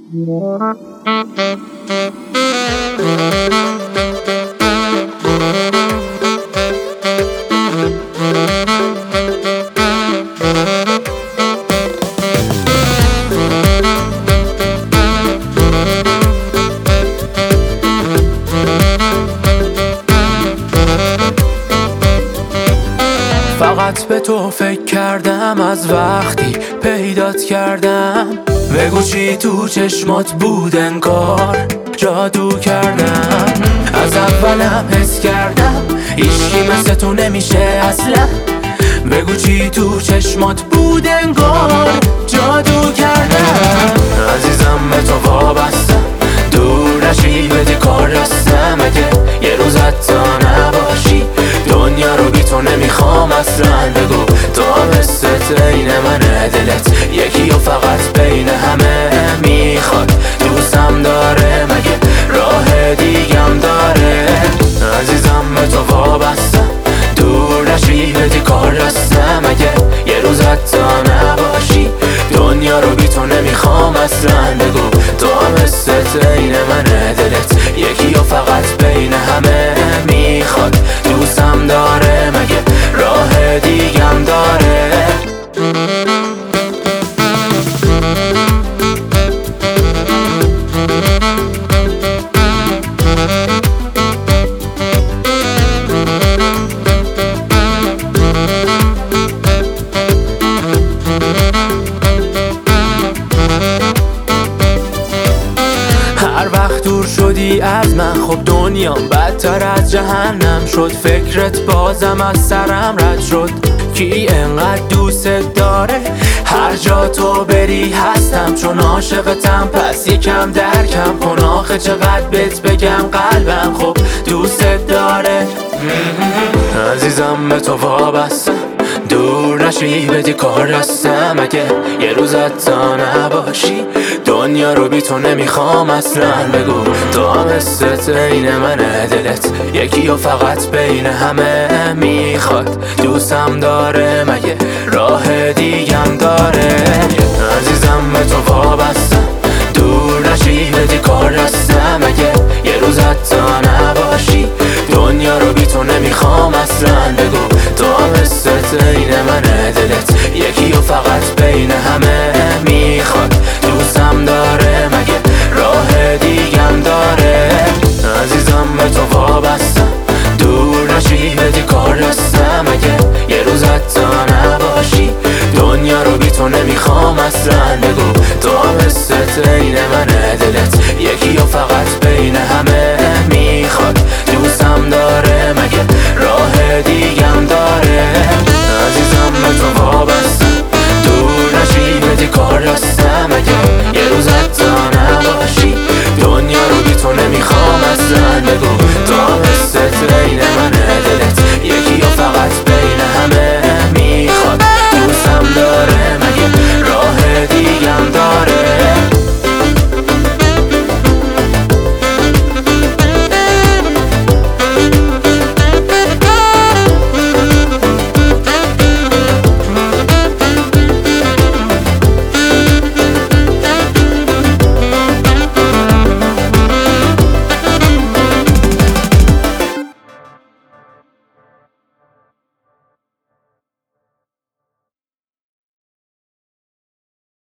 فقط به تو فکر کردم از وقتی پیدات کردم. بگو چی تو چشمات بود، انگار جادو کردم. از اولم حس کردم هیچکی مثل تو نمیشه اصلا. بگو چی تو چشمات بود، انگار جادو کردم. عزیزم به تو وابستم، دور نشی بده کار راستم. اگه یه روز حتی نباشی دنیا رو بی تو نمیخوام اصلا. بگو تو هم حست این منه، دلت یکی و فقط بین همه میخواد. دوستم داره مگه راه دیگم داره. عزیزم به تو وابستم، دور نشی بدی کار راستم. اگه یه روز حتی نباشی دنیا رو بی تو نمیخوام اصلا. بگو تو هم حست این منه، دلت یکی و فقط بین همه میخواد. دوستم داره مگه راه دیگم داره. هر وقت دور شدی از من خب دنیام بدتر از جهنم شد. فکرت بازم از سرم رد شد، کی انقدر دوست داره. هر جا تو بری هستم چون عاشقتم. پس یکم درکم کن آخه چقدر بهت بگم، قلبم خب دوست داره. عزیزم به تو وابستم، دور نشی بدی کار راستم. اگه یه روز حتی نباشی دنیا رو بی تو نمیخوام اصلا. بگو تو هم حست این منه، دلت یکی و فقط بین همه میخواد. دوستم داره مگه راه دیگم داره. عزیزم به تو وابستم، دور نشی بدی کار راستم. اگه یه روز حتی نباشی دنیا رو بی تو نمیخوام اصلا. بگو تو هم حست این منه، دلت یکی و فقط بین همه میخواد. دوستم داره مگه راه دیگم داره. عزیزم به تو وابستم، دور نشی بدی کار راستم. اگه یه روز حتی نباشی دنیا رو بی تو نمیخوام اصلا. بگو تو هم حست این منه، دلت یکی و فقط بین همه میخواد. دوستم داره مگه راه دیگم داره. عزیزم به تو وابستم، دور نشی بدی کار راستم. اگه یه روز حتی نباشی دنیا رو بی تو نمیخوام اصلا. بگو تو هم حست این منه،